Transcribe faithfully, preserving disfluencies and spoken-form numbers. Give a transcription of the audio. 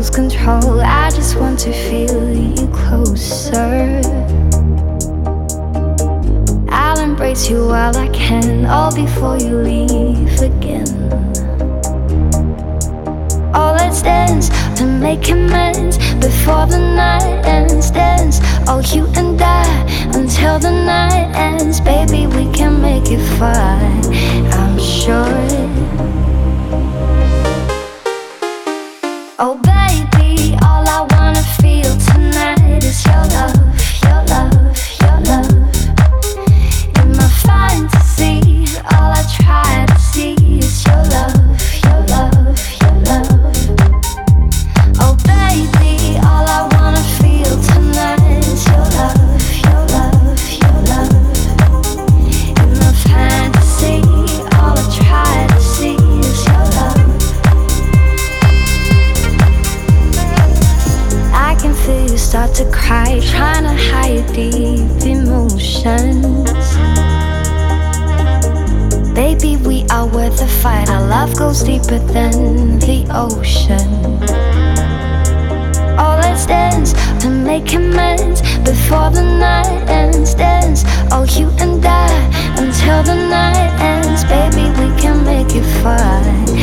lose control. I just want to feel you closer. I'll embrace you while I can, all before you leave again. Oh, let's dance to make amends before the night ends. Dance, oh, you and I, until the night ends. Baby, we can make it fine, I'm sure. Oh, baby, all I wanna feel tonight is your love, your love, your love. In my fantasy, all I try to see is your love, your love, your love. Oh baby, all I wanna feel tonight is your love, your love, your love. In my fantasy, all I try to see is your love. I can feel you start to cry, trying to hide deep emotions. Baby, we are worth the fight. Our love goes deeper than the ocean. Oh, let's dance to make amends before the night ends. Dance, oh, you and I, until the night ends. Baby, we can make it fine,